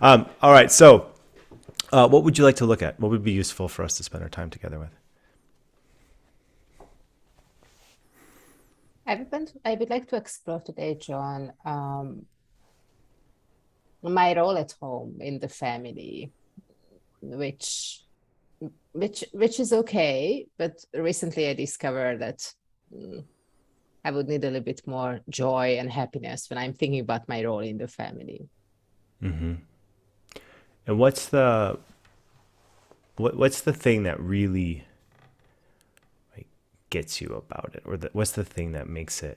All right. So, what would you like to look at? What would be useful for us to spend our time together with? I would like to explore today, John, my role at home in the family, which which is okay, but recently I discovered that mm, I would need a little bit more joy and happiness when I'm thinking about my role in the family. And what's the thing that really like gets you about it, or what's the thing that makes it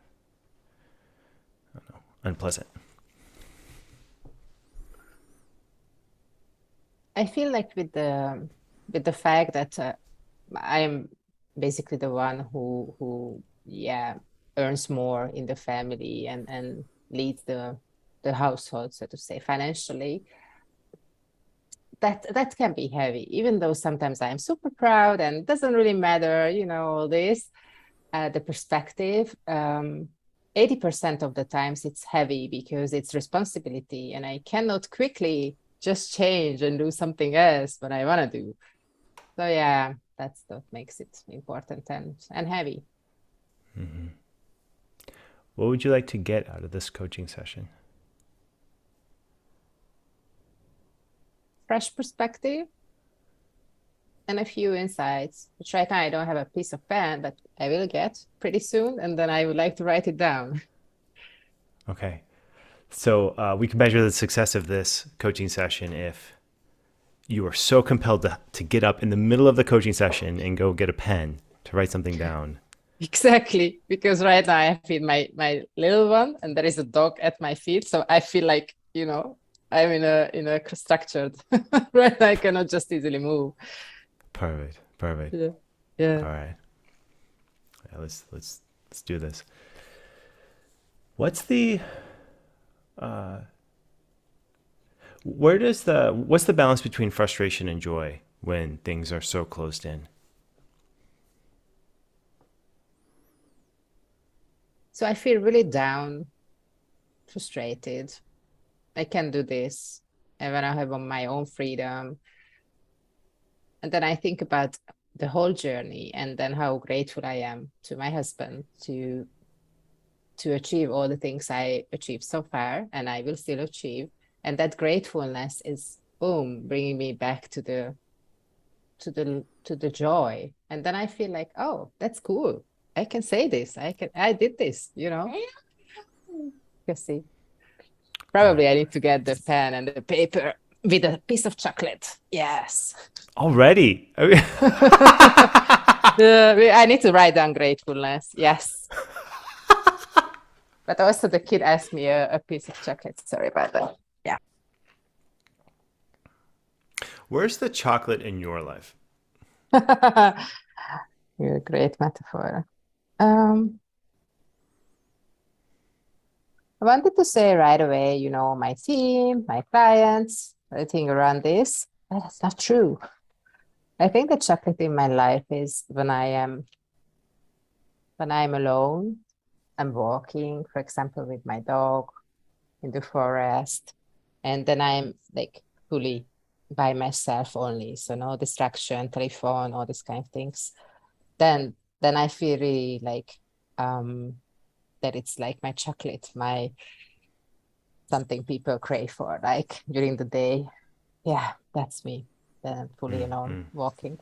unpleasant? I feel like with the fact that I'm basically the one who yeah earns more in the family and leads the household, so to say, financially. That can be heavy, even though sometimes I'm super proud and it doesn't really matter, all this. The perspective, 80% of the times it's heavy because it's responsibility and I cannot quickly just change and do something else what I want to do. So yeah, that's what makes it important and heavy. What would you like to get out of this coaching session? Fresh perspective and a few insights, which right now I don't have a piece of pen, but I will get pretty soon. And then I would like to write it down. Okay. So we can measure the success of this coaching session if you are so compelled to get up in the middle of the coaching session and go get a pen to write something down. Exactly, because right now I feed my little one, and there is a dog at my feet, so I feel like I'm in a structured right. I cannot just easily move. Perfect. Perfect. Yeah, yeah. All right. Yeah, let's do this. What's the what's the balance between frustration and joy when things are so closed in? So I feel really down, frustrated. I can do this, and when I have on my own freedom, and then I think about the whole journey, and then how grateful I am to my husband to achieve all the things I achieved so far and I will still achieve. And that gratefulness is boom, bringing me back to the joy. And then I feel like, oh, that's cool. I can say this. I did this. You see. All right. Probably I need to get the pen and the paper with a piece of chocolate. Yes. Already. I need to write down gratefulness. Yes. But also the kid asked me a piece of chocolate. Sorry about that. Yeah. Where's the chocolate in your life? You're a great metaphor. Um, I wanted to say right away, my team, my clients, everything around this. But that's not true. I think the chocolate in my life is when I'm alone. I'm walking, for example, with my dog in the forest, and then I'm like fully by myself only. So no distraction, telephone, all these kind of things. Then I feel really like um that it's like my chocolate, my something people crave for, like during the day. Yeah, that's me. Then I'm fully alone walking.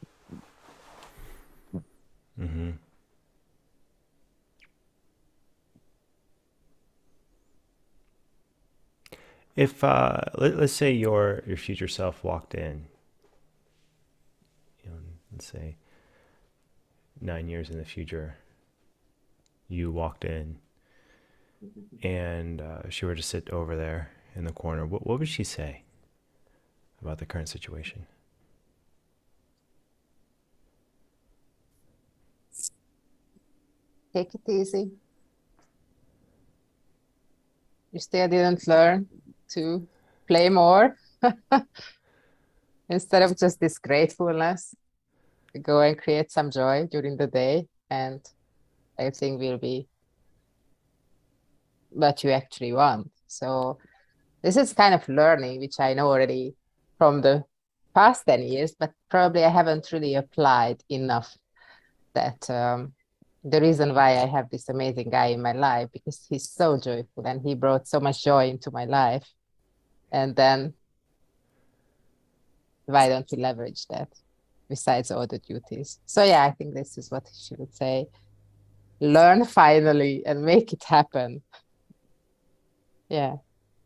If let's say your future self walked in, you know, let's say 9 years in the future, you walked in and she were to sit over there in the corner, what would she say about the current situation? Take it easy. You still didn't learn to play more instead of just this gratefulness. Go and create some joy during the day, and everything will be what you actually want. So This is kind of learning, which I know already from the past 10 years, but probably I haven't really applied enough that the reason why I have this amazing guy in my life, because he's so joyful and he brought so much joy into my life. And then why don't we leverage that besides all the duties? So yeah, I think this is what she would say. Learn finally and make it happen. Yeah.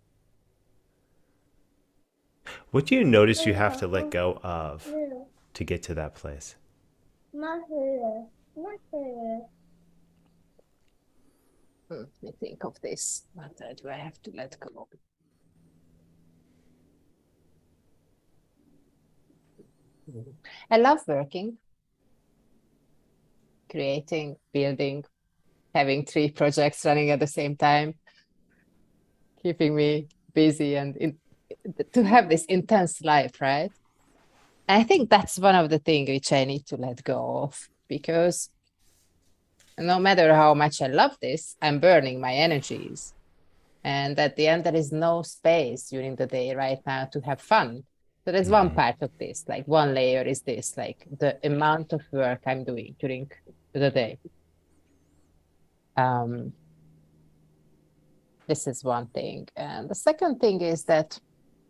What do you notice you have to let go of to get to that place? Let me think of this. What do I have to let go? I love working, creating, building, having 3 projects running at the same time, keeping me busy and to have this intense life, right? I think that's one of the things which I need to let go of, because no matter how much I love this, I'm burning my energies. And at the end, there is no space during the day right now to have fun. So there's one part of this, like one layer is this, like the amount of work I'm doing during the day. This is one thing. And the second thing is that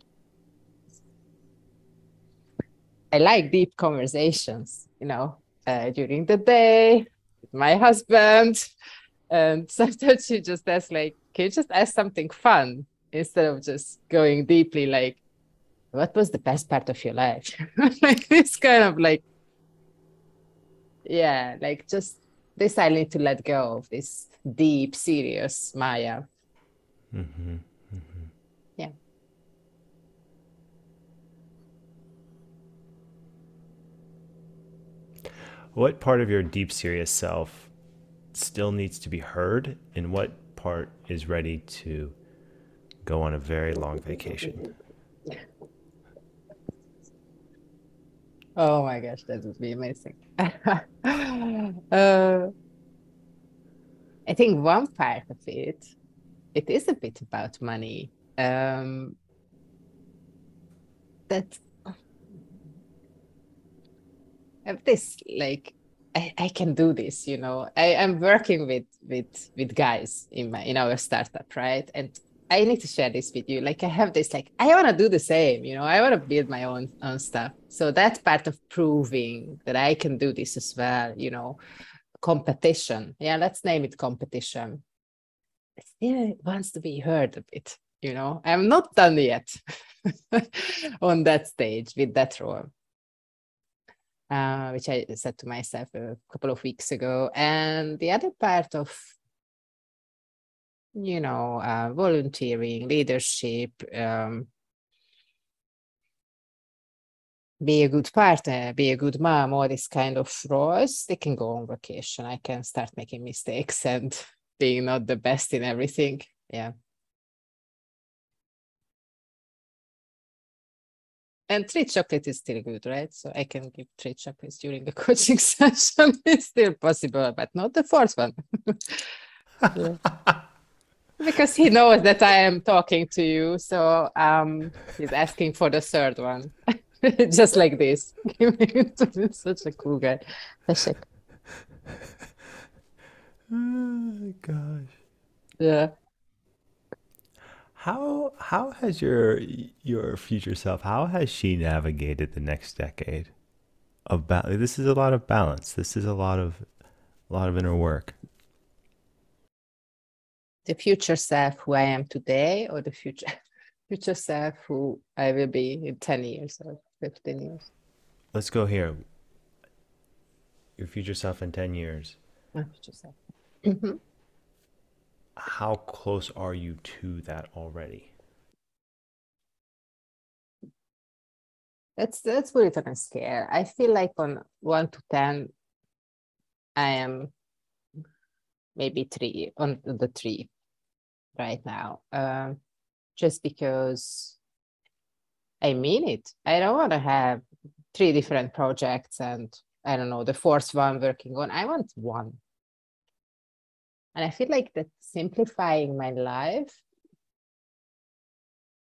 I like deep conversations, during the day with my husband. And sometimes she just asks, like, can you just ask something fun instead of just going deeply, like, what was the best part of your life? Like this kind of like, yeah, like just this I need to let go of this deep, serious Maya. Yeah. What part of your deep, serious self still needs to be heard, and what part is ready to go on a very long vacation? Oh my gosh, that would be amazing. I think one part of it is a bit about money. That this like I can do this, I'm working with guys in our startup, right? And I need to share this with you. Like I have this, like I want to do the same, I want to build my own stuff. So that's part of proving that I can do this as well, competition. Yeah, let's name it competition. It still wants to be heard a bit, I'm not done yet on that stage with that role. Which I said to myself a couple of weeks ago. And the other part of, volunteering, leadership, be a good partner, be a good mom, all these kind of roles, they can go on vacation. I can start making mistakes and being not the best in everything. Yeah. And treat chocolate is still good, right? So I can give 3 chocolates during the coaching session. It's still possible, but not the 4th one. Yeah. Because he knows that I am talking to you, so he's asking for the 3rd one. Just like this. Such a cool guy. Tessék. Oh gosh. Yeah. How has your future self, how has she navigated the next decade? This is a lot of balance. This is a lot of inner work. The future self who I am today, or the future self who I will be in 10 years or 15 years? Let's go here. Your future self in 10 years. My future self. Mhm. How close are you to that already? Let's put it on a scale. I feel like on 1 to 10, I am maybe 3, on the 3 right now. Just because I mean it. I don't want to have 3 different projects and I don't know, the 4th one working on. I want one. And I feel like that simplifying my life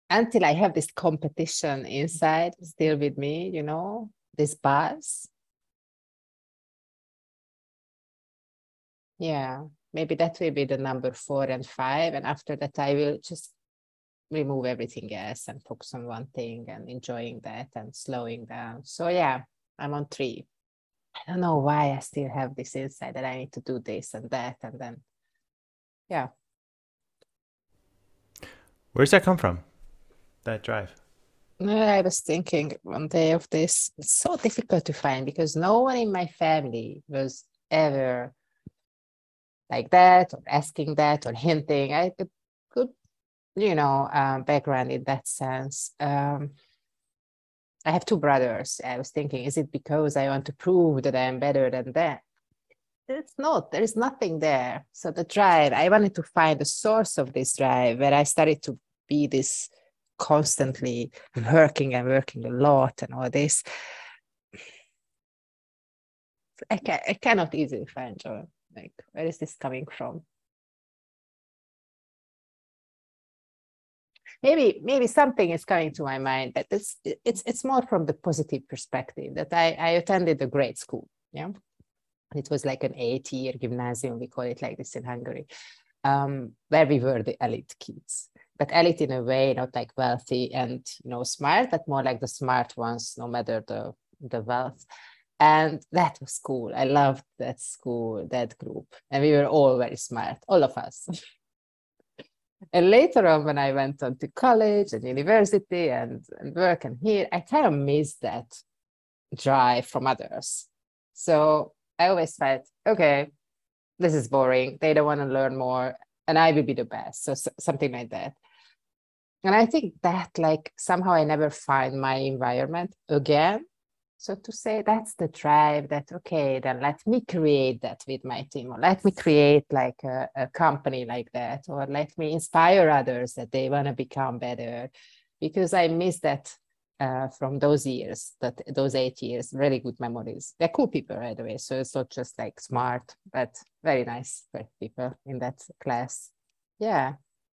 until I have this competition inside still with me, this buzz. Yeah, maybe that will be the number 4 and 5. And after that, I will just remove everything else and focus on one thing and enjoying that and slowing down. So yeah, I'm on 3. I don't know why I still have this inside that I need to do this and that. And then, yeah. Where's that come from? That drive? I was thinking one day of this. It's so difficult to find because no one in my family was ever like that or asking that or hinting. I had a good, background in that sense. I have 2 brothers. I was thinking, is it because I want to prove that I'm better than that? It's not. There is nothing there. So the drive, I wanted to find the source of this drive where I started to be this constantly working and working a lot and all this. I cannot easily find joy. Like, where is this coming from? Maybe something is coming to my mind, but it's more from the positive perspective that I attended a great school. Yeah. It was like an 8-year gymnasium, we call it like this in Hungary, where we were the elite kids. But elite in a way, not like wealthy and smart, but more like the smart ones, no matter the wealth. And that was cool. I loved that school, that group. And we were all very smart, all of us. And later on, when I went on to college and university and work and here, I kind of missed that drive from others. So I always felt, okay, this is boring. They don't want to learn more and I will be the best. So something like that. And I think that like somehow I never find my environment again. So to say that's the drive that, okay, then let me create that with my team, or let me create like a company like that, or let me inspire others that they want to become better. Because I miss that from those years, those 8 years, really good memories. They're cool people, by the way. So it's not just like smart, but very nice people in that class. Yeah.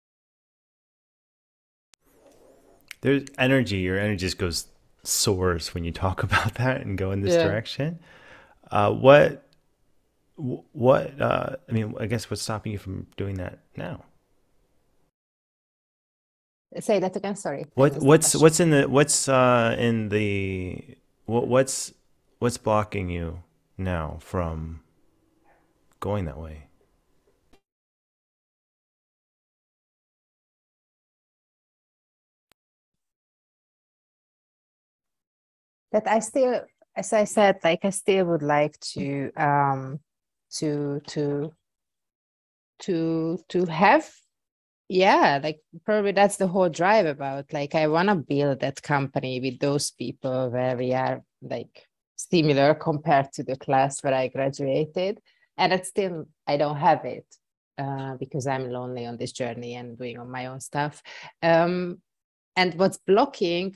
There's energy. Your energy just goes soars when you talk about that and go in this Yeah. direction. What I mean, I guess what's stopping you from doing that now? Say that again. Sorry, I What missed the question. what's blocking you now from going that way? That I still, as I said, like I still would like to to to have, yeah, like probably that's the whole drive about, like I want to build that company with those people where we are like similar compared to the class where I graduated. And it's still, I don't have it because I'm lonely on this journey and doing on my own stuff. Um, and what's blocking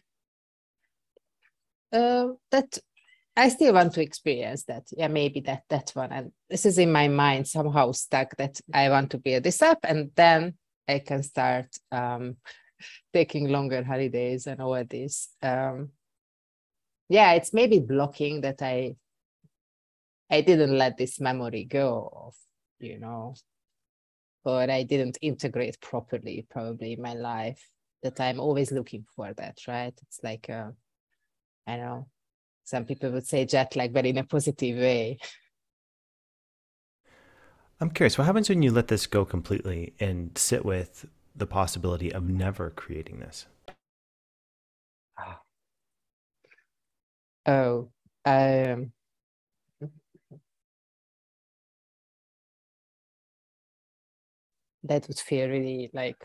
that I still want to experience that. Yeah, maybe that one. And this is in my mind somehow stuck that I want to build this up and then I can start taking longer holidays and all this. Yeah, it's maybe blocking that I didn't let this memory go of, but I didn't integrate properly probably in my life, that I'm always looking for that, right? It's like I don't know, some people would say jet lag, but in a positive way. I'm curious, what happens when you let this go completely and sit with the possibility of never creating this? Oh, um, that would feel really like,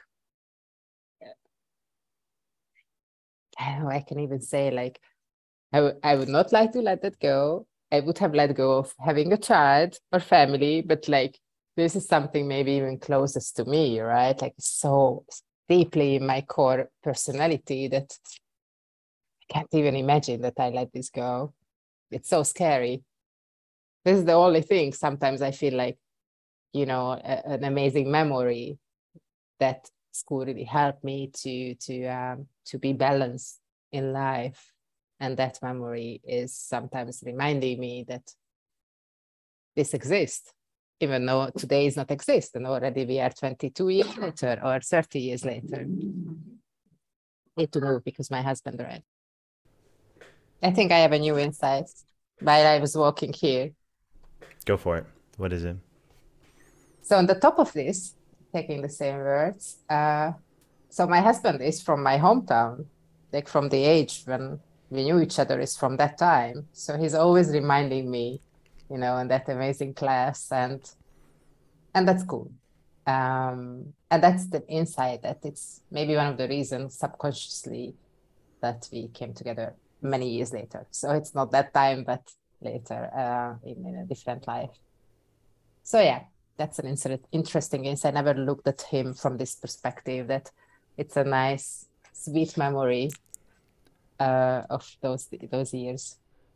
I don't know, I can even say like, I would not like to let that go. I would have let go of having a child or family, but like, this is something maybe even closest to me, right? Like so deeply in my core personality that I can't even imagine that I let this go. It's so scary. This is the only thing. Sometimes I feel like, an amazing memory that school really helped me to be balanced in life. And that memory is sometimes reminding me that this exists, even though today is not exist, and already we are 22 years later or 30 years later. Need to move because my husband arrived. I think I have a new insight while I was walking here. Go for it. What is it? So on the top of this, taking the same words, so my husband is from my hometown, like from the age when we knew each other is from that time. So he's always reminding me, in that amazing class, and that's cool. And that's the insight that it's maybe one of the reasons subconsciously that we came together many years later. So it's not that time, but later in a different life. So yeah, that's an interesting insight. I never looked at him from this perspective, that it's a nice, sweet memory of those years.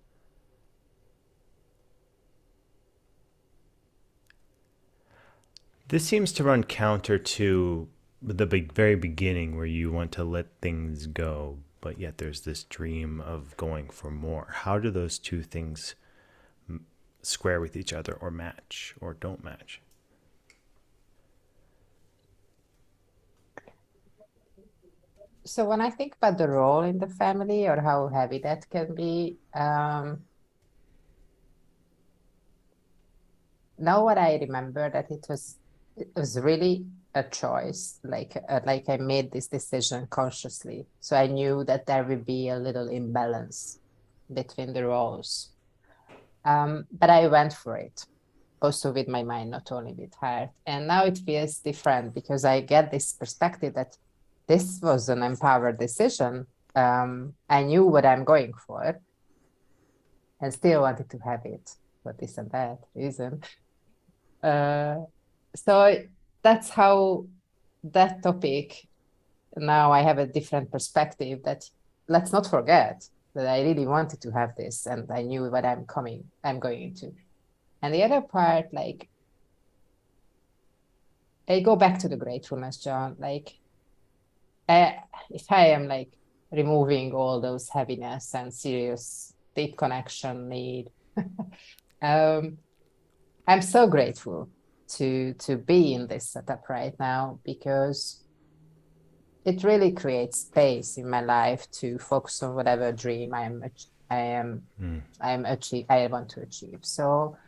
This seems to run counter to the very beginning where you want to let things go, but yet there's this dream of going for more. How do those two things square with each other or match or don't match? So when I think about the role in the family or how heavy that can be, now what I remember that it was really a choice. Like I made this decision consciously, so I knew that there would be a little imbalance between the roles. But I went for it, also with my mind, not only with heart. And now it feels different because I get this perspective that this was an empowered decision. I knew what I'm going for and still wanted to have it for this and that reason. Uh, so that's how that topic, now I have a different perspective, that let's not forget that I really wanted to have this and I knew what I'm going into. And the other part, like, I go back to the gratefulness, John. Like, if I am like removing all those heaviness and serious deep connection need, um, I'm so grateful to be in this setup right now, because it really creates space in my life to focus on whatever dream I want to achieve. So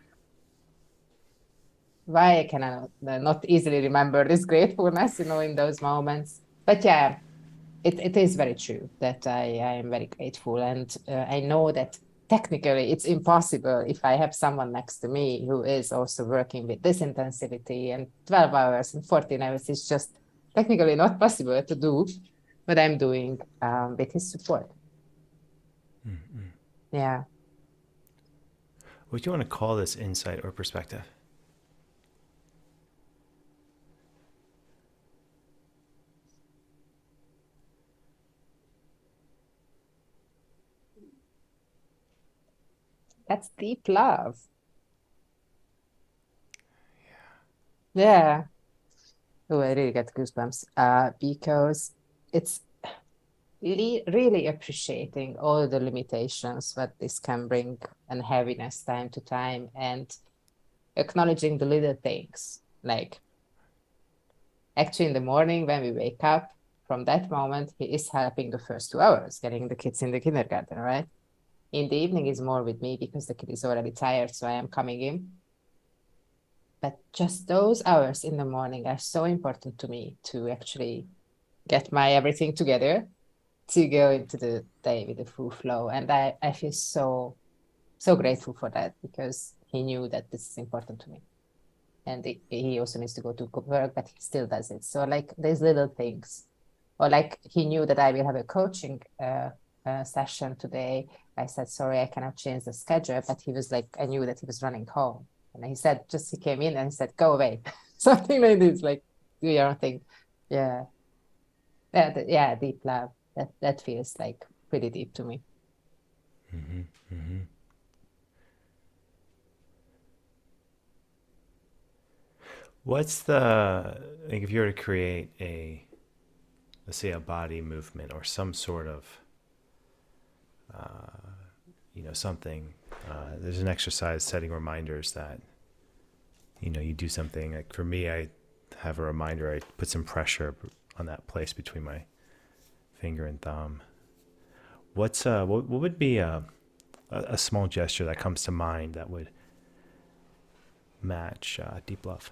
why I cannot not easily remember this gratefulness, in those moments. But yeah, it is very true that I am very grateful. And I know that technically it's impossible if I have someone next to me who is also working with this intensity and 12 hours and 14 hours. It's just technically not possible to do what I'm doing with his support. Yeah. What do you want to call this insight or perspective? That's deep love. Yeah. Oh, I really get goosebumps because it's really, really appreciating all the limitations that this can bring and heaviness time to time, and acknowledging the little things. Like, actually, in the morning when we wake up, from that moment, he is helping the first 2 hours, getting the kids in the kindergarten, right? In the evening is more with me because the kid is already tired, so I am coming in. But just those hours in the morning are so important to me to actually get my everything together to go into the day with the full flow. And I feel so, so grateful for that, because he knew that this is important to me. And he also needs to go to work, but he still does it. So like these little things, or like he knew that I will have a coaching session today. I said, sorry, I cannot change the schedule. But he was like, I knew that he was running home. And he said, he came in and he said, go away. Something like this, like, do your own thing. Yeah. Yeah, deep love. That feels like pretty deep to me. Mm-hmm. Mm-hmm. What's the, like, if you were to create a let's say a body movement or some sort of, something. There's an exercise setting reminders that, you do something. Like for me, I have a reminder. I put some pressure on that place between my finger and thumb. What would be a small gesture that comes to mind that would match deep love?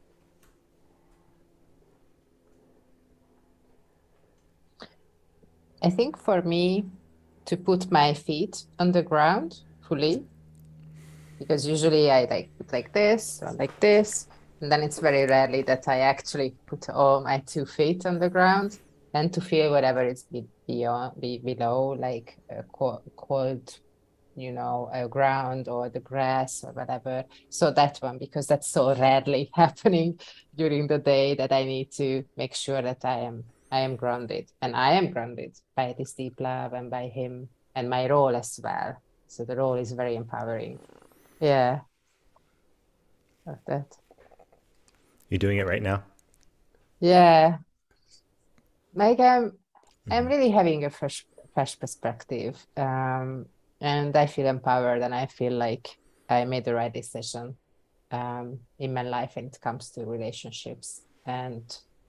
I think for me, to put my feet on the ground fully, because usually I like put like this or like this, and then it's very rarely that I actually put all my 2 feet on the ground, and to feel whatever is below, like a cold, ground or the grass or whatever. So that one, because that's so rarely happening during the day, that I need to make sure that I am grounded, and I am grounded by this deep love and by him and my role as well. So the role is very empowering. Yeah, of that. You're doing it right now? Yeah, like I'm Mm-hmm. really having a fresh perspective. And I feel empowered, and I feel like I made the right decision in my life when it comes to relationships. And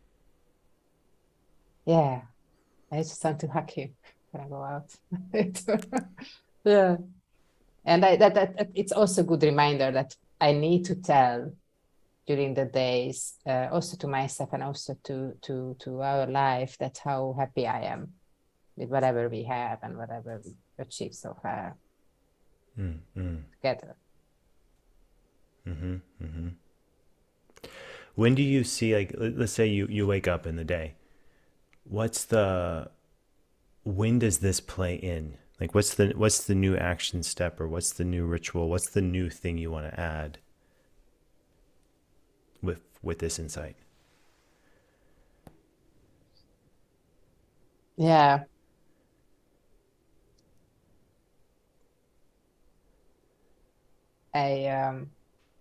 yeah, I just want to hug you when I go out. Yeah. And that it's also a good reminder that I need to tell during the days, also to myself and also to our life, that how happy I am with whatever we have and whatever we achieve so far Mm-hmm. together. Mm-hmm. Mm-hmm. When do you see, like, let's say you wake up in the day, what's the when does this play in? Like, what's the new action step, or what's the new ritual? What's the new thing you want to add with this insight? Yeah, I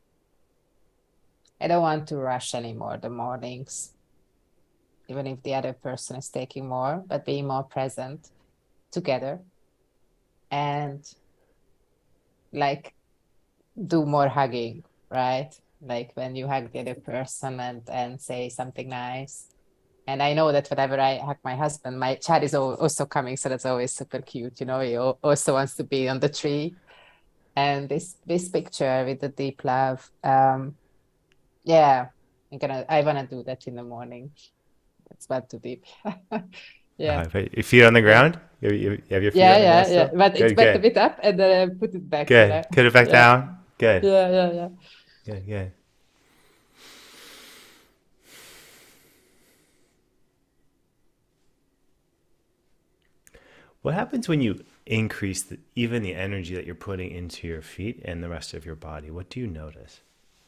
I don't want to rush anymore the mornings, even if the other person is taking more, but being more present together, and like do more hugging, right? Like when you hug the other person and say something nice. And I know that whenever I hug my husband, my child is also coming, so that's always super cute. He also wants to be on the tree. And this picture with the deep love, yeah, I wanna do that in the morning. It's not too deep. Yeah, But your feet on the yeah, ground? You have your feet yeah, on the ground yeah, yeah. still? But it's Good, went a good, bit up, and then I put it back. good. Put it back Yeah, down. Good, yeah, yeah, yeah. good, good. What happens when you increase even the energy that you're putting into your feet and the rest of your body? What do you notice?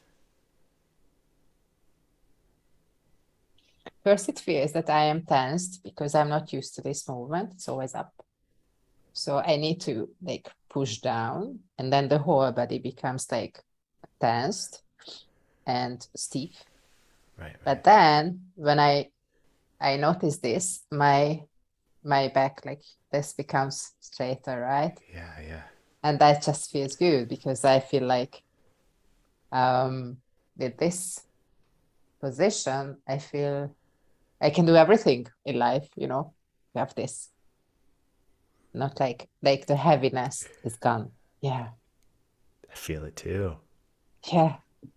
First, it feels that I am tensed because I'm not used to this movement. It's always up. So I need to like push down, and then the whole body becomes like tensed and stiff. Right, But right. then when I notice this, my back like this becomes straighter, right? Yeah, yeah. And that just feels good because I feel like um with this position, I feel I can do everything in life, you have this, not like the heaviness is gone. Yeah, I feel it too. yeah.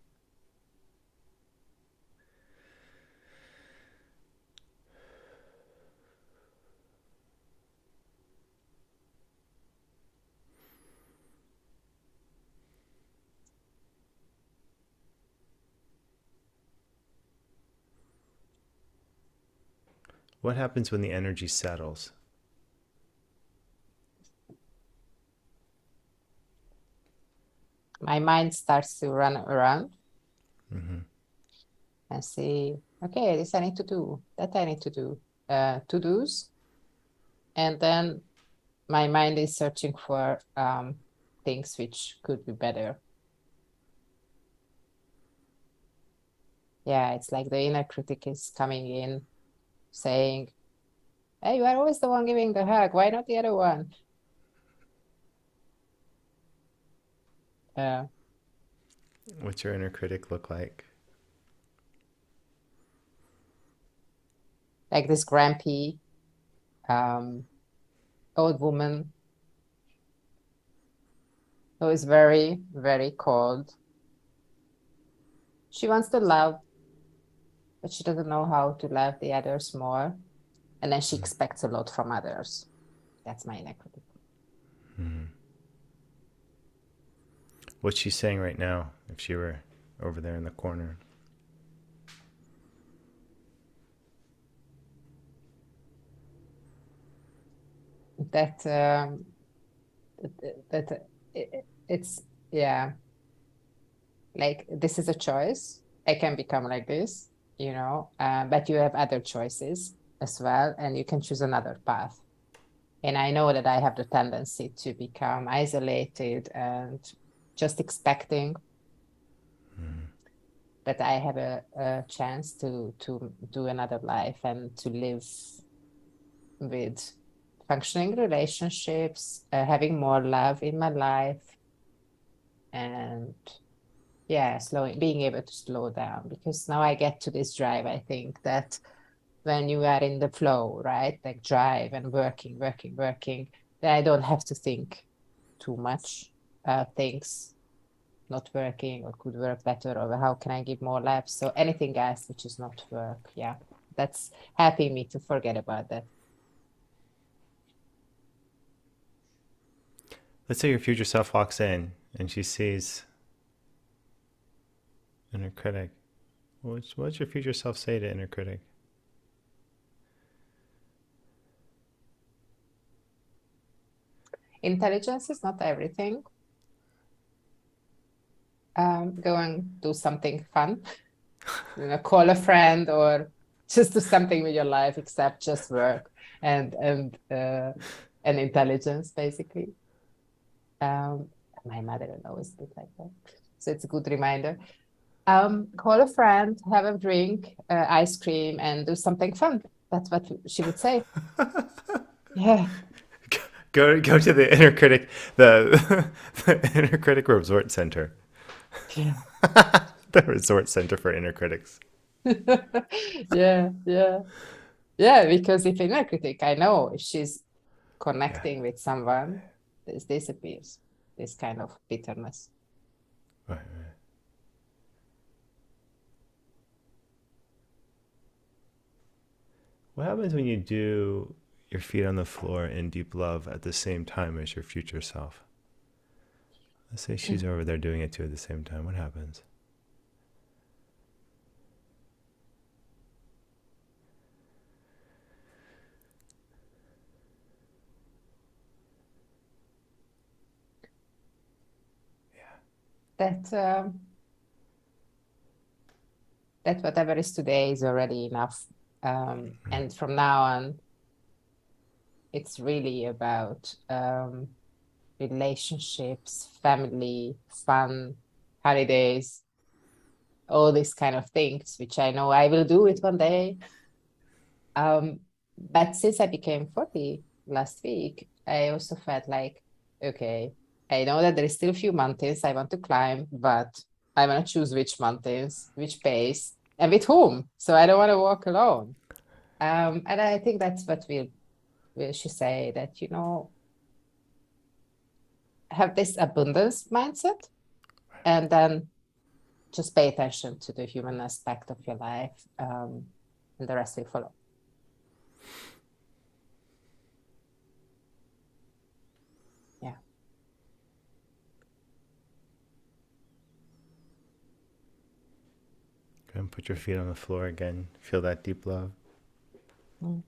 What happens when the energy settles? My mind starts to run around Mm-hmm. and say, okay, this I need to do, that I need to do, to do's. And then my mind is searching for things which could be better. Yeah, it's like the inner critic is coming in saying, Hey, you are always the one giving the hug. Why not the other one? Uh, What's your inner critic look like? like this grumpy um, old woman who is very, very cold. She wants to love, but she doesn't know how to love the others more. And then she expects a lot from others. That's my inner critic. What's she saying right now if she were over there in the corner? That it's yeah, like this is a choice. I can become like this, but you have other choices as well, and you can choose another path. And I know that I have the tendency to become isolated and just expecting that I have a chance to do another life and to live with functioning relationships, having more love in my life, and yeah, being able to slow down. Because now I get to this drive, I think that when you are in the flow, right? Like drive and working, working, working, then I don't have to think too much things not working or could work better, or how can I give more laps? So anything else which is not work, yeah, that's helping me to forget about that. Let's say your future self walks in and she sees inner critic. What's your future self say to inner critic? Intelligence is not everything. Go and do something fun, call a friend or just do something with your life except just work and intelligence, basically. My mother-in-law is a bit like that, so it's a good reminder. Call a friend, have a drink, ice cream, and do something fun. That's what she would say. Yeah. Go to the inner critic, the inner critic resort center, Yeah. the resort center for inner critics. Yeah, yeah. Yeah, because if inner critic, I know if she's Yeah. connecting with someone, this disappears, this kind of bitterness. Right, right. What happens when you do your feet on the floor in deep love at the same time as your future self? Let's say she's over there doing it too at the same time. What happens? That that whatever is today is already enough. And from now on, it's really about relationships, family, fun, holidays, all these kind of things, which I know I will do it one day. But since I became 40 last week, I also felt like, okay, I know that there is still a few mountains I want to climb, but I want to choose which mountains, which pace, and with whom. So I don't want to walk alone. And I think that's what we should say, that, have this abundance mindset, and then just pay attention to the human aspect of your life, and the rest will follow. Yeah. Go and put your feet on the floor again. Feel that deep love. Mm.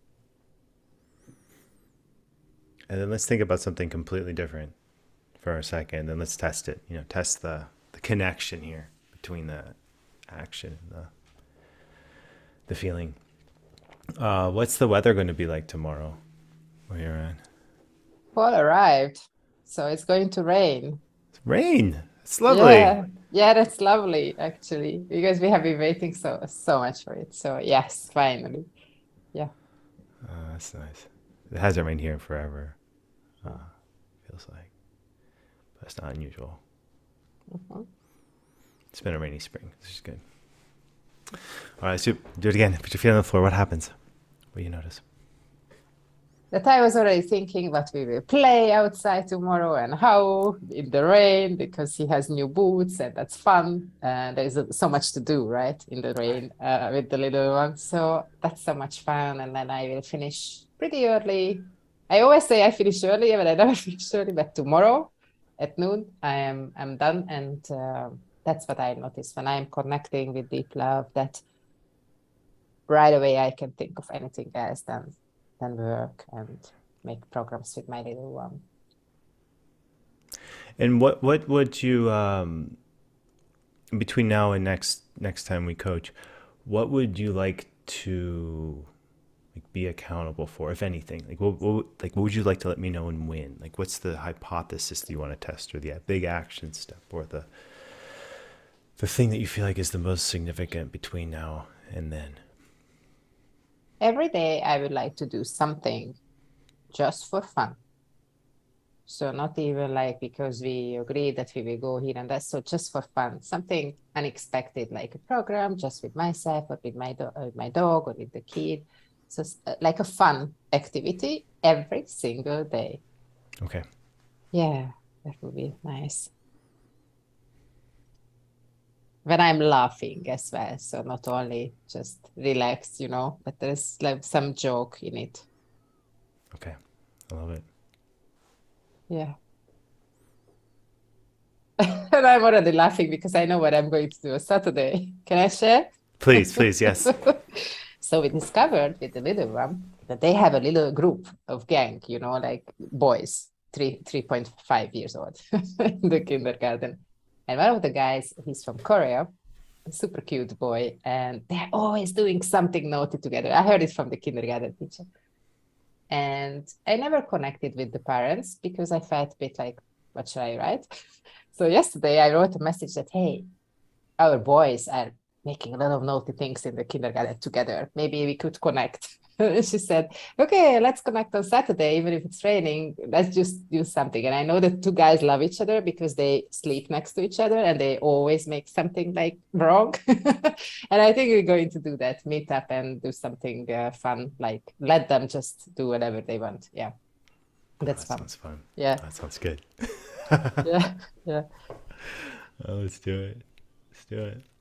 And then let's think about something completely different for a second. Then let's test it. Test the connection here between the action and the feeling. What's the weather going to be like tomorrow where you're at? Fall arrived, so it's going to rain. It's rain. It's lovely. Yeah, yeah, that's lovely actually, because we have been waiting so much for it. So yes, finally. Yeah. That's nice. It hasn't rained here in forever. Feels like, but it's not unusual. Mhm. It's been a rainy spring. This is good. All right, Soup. Do it again. Put your feet on the floor. What happens? What do you notice? That I was already thinking what we will play outside tomorrow and how in the rain because he has new boots and that's fun. And there's so much to do, right, in the rain with the little one. So that's so much fun. And then I will finish pretty early. I always say I finish early, but I never finish early. But tomorrow at noon, I'm done. And that's what I notice when I'm connecting with deep love, that right away I can think of anything else than work and make programs with my little one. And what would you between now and next time we coach, what would you like to like be accountable for, if anything? Like what would you like to let me know and when? Like what's the hypothesis that you want to test, or the big action step, or the thing that you feel like is the most significant between now and then? Every day I would like to do something just for fun. So not even like because we agreed that we will go here and that. So just for fun, something unexpected, like a program just with myself or with my dog or with the kid. So like a fun activity every single day. Okay. Yeah, that would be nice. When I'm laughing as well. So not only just relax, but there's like some joke in it. Okay. I love it. Yeah. And I'm already laughing because I know what I'm going to do on Saturday. Can I share? Please, please, yes. So we discovered with the little one that they have a little group of gang, like boys, 3.5 years old in the kindergarten. And one of the guys, he's from Korea, a super cute boy, and they're always doing something naughty together. I heard it from the kindergarten teacher. And I never connected with the parents because I felt a bit like, what should I write? So yesterday I wrote a message that, hey, our boys are making a lot of naughty things in the kindergarten together. Maybe we could connect. She said, okay, let's connect on Saturday, even if it's raining. Let's just do something. And I know that two guys love each other because they sleep next to each other and they always make something like wrong. And I think we're going to do that, meet up and do something fun, like let them just do whatever they want. Yeah, Oh, that's that fun. sounds fun. Yeah, That sounds good. yeah, yeah. Oh, let's do it. Let's do it.